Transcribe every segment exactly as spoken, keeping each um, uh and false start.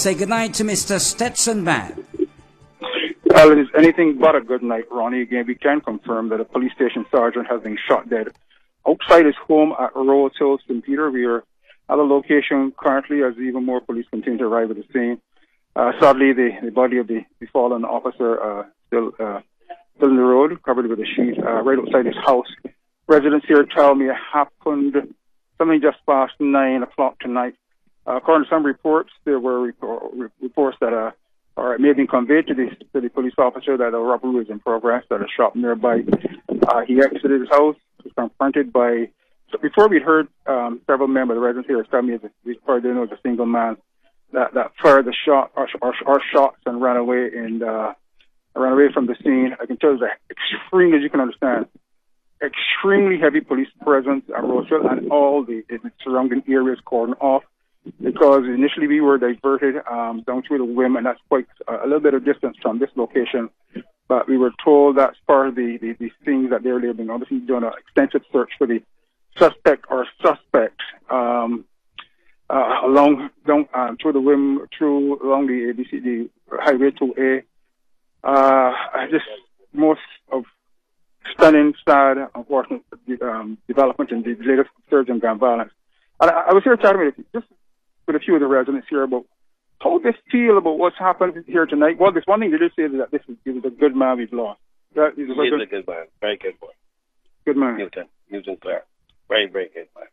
say goodnight to Mister Stetson Mann. Well, it is anything but a good night, Ronnie. Again, we can confirm that a police station sergeant has been shot dead outside his home at Rose Hill, Saint Peter. We are at a location currently as even more police continue to arrive at the scene. Uh, sadly, the, the body of the, the fallen officer uh, still uh, still in the road, covered with a sheet, uh, right outside his house. Residents here tell me it happened something just past nine o'clock tonight. Uh, according to some reports, there were report, reports that uh, or it may have been conveyed to the, to the police officer that a robbery was in progress at a shop nearby. Uh, he exited his house, was confronted by, so before we'd heard um, several members of the residents here tell me that we probably didn't know it was a single man that, that fired the shot or, or, or shots and ran away and uh, ran away from the scene. I can tell you that extremely, as you can understand, extremely heavy police presence at Roseville and all the, the surrounding areas cordoned off, because initially we were diverted um, down through the Wim, and that's quite a, a little bit of distance from this location. But we were told that's part of the, the, the things that they're living. Obviously, doing an extensive search for the suspect or suspects um, uh, along down um, through the Wim, through along the A B C, the Highway two A. Uh, I just most of stunning, sad, unfortunate um, development in the latest surge in gun violence. And I, I was here chatting with just with a few of the residents here about how they feel about what's happened here tonight. Well, this one thing they did say is that this is, he was a good man we've lost. That is a, He's good, a good man, very good boy. Good man. Newton, Newton Clare, very, very good man.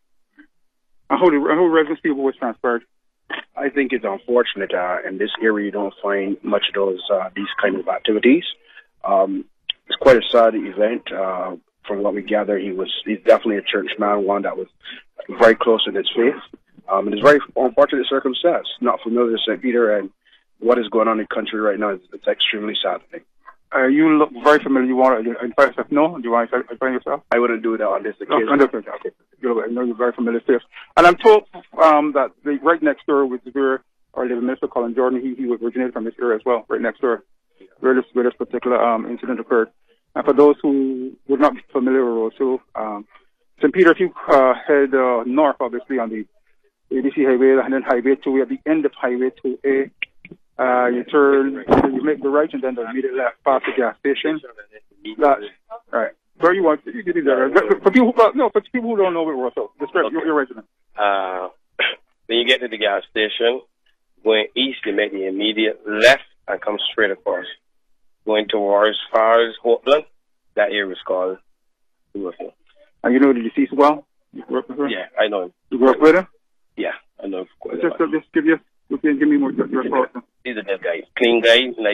I hope the how residents feel about what's transpired. I think it's unfortunate. Uh, in this area, you don't find much of those uh, these kind of activities. Um, it's quite a sad event. Uh, from what we gather, he was he's definitely a church man, one that was very close in his faith. Um, it is very unfortunate circumstance. Not familiar with Saint Peter and what is going on in the country right now. It's, it's extremely sad thing. Uh, you look very familiar. You want to identify yourself? No? Do you want to identify yourself? I wouldn't do that on this occasion. No, okay. You're, I know you're very familiar with. And I'm told um, that the, right next door with where our living minister, Colin Jordan, he, he originated from this area as well, right next door, where this, where this particular um, incident occurred. And for those who would not be familiar with Rosehill, um, Saint Peter, if you uh, head uh, north, obviously, on the A B C Highway and then Highway two, at the end of Highway two A, uh, you turn, you make the right and then the immediate left past the gas station. That's right. Where you want, you do that. For people, who, no, for people who don't know where Rosehill, describe okay. your, your resident. Uh, when you get to the gas station, going east, you make the immediate left and come straight across. Going towards far as Hopeland, that area is called Rosehill. And you know the deceased well? You work with her? Yeah, I know him. You work with him? Yeah, I know him quite just, a lot. Just give you, give me more your thoughts. He's a good guy. Clean guy, nice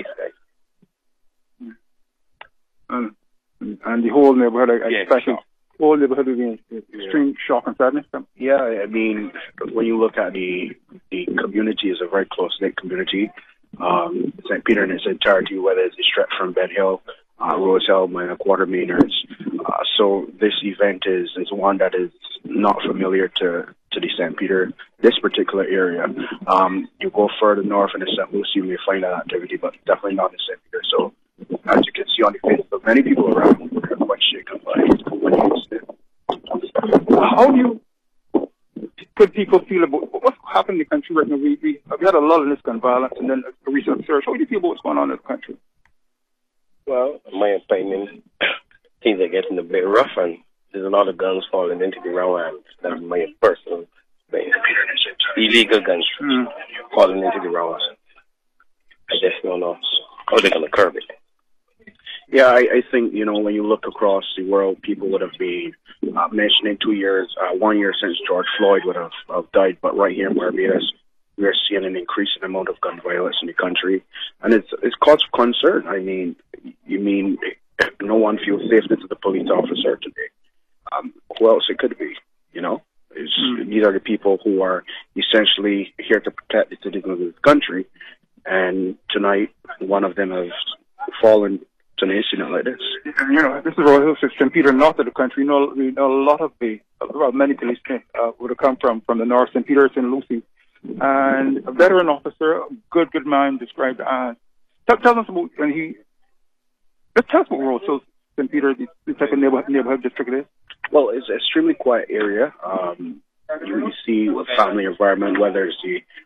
guy. And, and the whole neighborhood, I yeah, expect the whole neighborhood will be in extreme yeah. shock and sadness. Yeah, I mean, when you look at the the community, is a very close-knit community. Um, Saint Peter in its entirety, whether it's stretched from Ben Hill, uh, Rosehill, and Quartermainers. Uh, so this event is, is one that is not familiar to, to the Saint Peter, this particular area. Um, you go further north in the Saint Lucie, you may find that activity, but definitely not in Saint Peter. So as you can see on the face of many people around, are quite shaken by what you see. How do you could people feel about what's happening in the country right now? We, we, we had a lot of this gun violence and then a recent surge. How do you feel about what's going on in the country? Well, in my opinion, things are getting a bit rough and there's a lot of guns falling into the wrong hands. That's my personal opinion. Illegal guns mm. falling into the wrong hands. I just don't know how they're going to curb it. Yeah, I, I think, you know, when you look across the world, people would have been uh, mentioning two years, uh, one year since George Floyd would have, have died. But right here in Barbados, we are seeing an increasing amount of gun violence in the country. And it's it's cause for concern. I mean, you mean no one feels safe to the police officer today. Um, who else it could be, you know? It's, mm. These are the people who are essentially here to protect the citizens of this country. And tonight, one of them has fallen to an incident like this. And, you know, this is Rosehill, Saint Peter, north of the country. You know, we know a lot of the, well, many policemen uh, would have come from, from the north, Saint Peter, Saint Lucie. And a veteran officer, a good, good man, described as. Tell, tell us about, and he, let's tell us about Rosehill, Saint Peter, the, the type of neighborhood, neighborhood district it is. Well, it's an extremely quiet area. Um, you, you see a family environment, whether it's the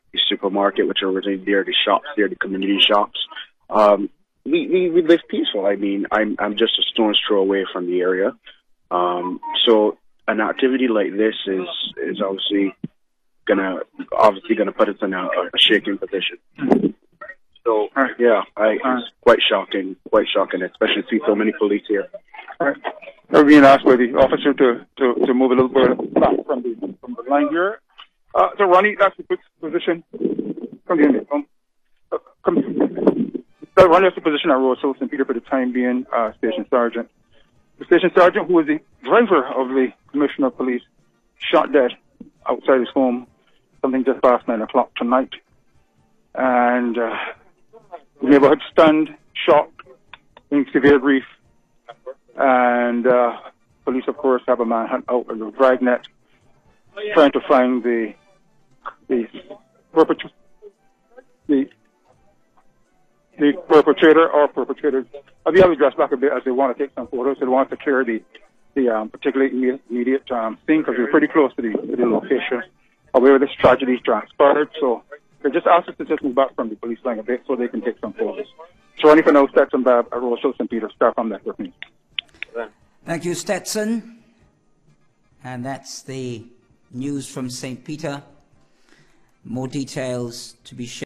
the supermarket, which are within there, the shops there, the community shops. Um, we, we, we live peaceful. I mean, I'm, I'm just a stone's throw away from the area. Um, so an activity like this is, is obviously gonna, obviously gonna put us in a, a shaking position. So, yeah, I, it's quite shocking, quite shocking, especially to see so many police here. All right. We're being asked by the officer to, to, to move a little bit back from the, from the line here. Uh, so, Ronnie, that's the position. Come here, come. Uh, come. So, Ronnie, that's the position at Road South Saint Peter for the time being, uh, Station Sergeant. The Station Sergeant, who was the driver of the Commissioner of Police, shot dead outside his home, something just past nine o'clock tonight. And, uh, the neighborhood stunned, shocked, in severe grief. And uh, police, of course, have a manhunt out of the dragnet, trying to find the the, perpetra- the the perpetrator or perpetrators. I'll be able to dress back a bit as they want to take some photos. They want to clear the the um, particularly immediate, immediate um, scene because we're pretty close to the, to the location of where this tragedy transpired. So they just asked us to just move back from the police line a bit so they can take some photos. So Ronnie for now, Stetson Bab at Road South Saint Peter. Start from that with me. Thank you, Stetson. And that's the news from Saint Peter. More details to be shared.